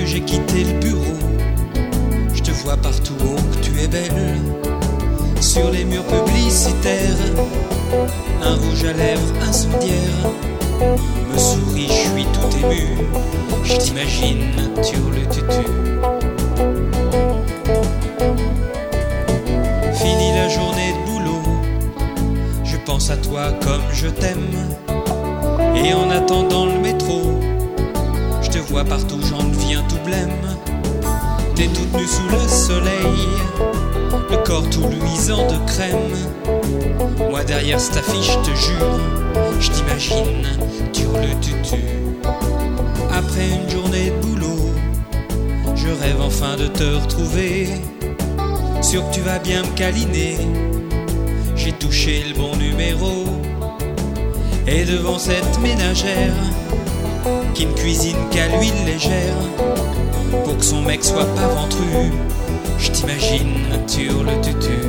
j'ai quitté le bureau, je te vois partout, oh que tu es belle. Sur les murs publicitaires, un rouge à lèvres incendiaire me sourit, je suis tout ému. Je t'imagine sur le tutu. Fini la journée de boulot, je pense à toi comme je t'aime. Et en attendant le métro, je te vois partout, j'en deviens tout blême. T'es toute nue sous le soleil, le corps tout luisant de crème. Moi derrière cette affiche, je te jure, je t'imagine sur le tutu. Après une journée de boulot, je rêve enfin de te retrouver. Sûr que tu vas bien me câliner, j'ai touché le bon numéro. Et devant cette ménagère qui ne cuisine qu'à l'huile légère, pour que son mec soit pas ventru, je t'imagine sur le tutu.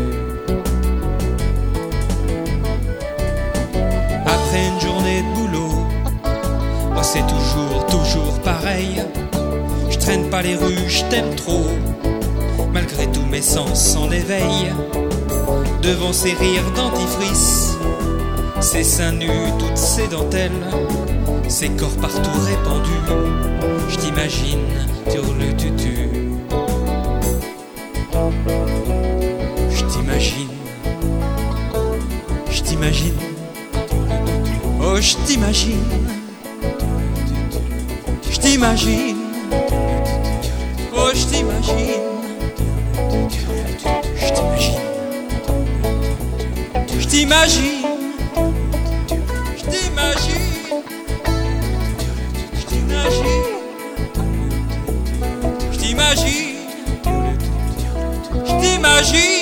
Après une journée de boulot, moi c'est toujours pareil. Je traîne pas les rues, je t'aime trop, malgré tous mes sens en éveil. Devant ces rires dentifrice, ces seins nus, toutes ces dentelles, ces corps partout répandus, je t'imagine sur le tutu. Je t'imagine, oh je t'imagine, oh je t'imagine, je t'imagine, je t'imagine. Je t'imagine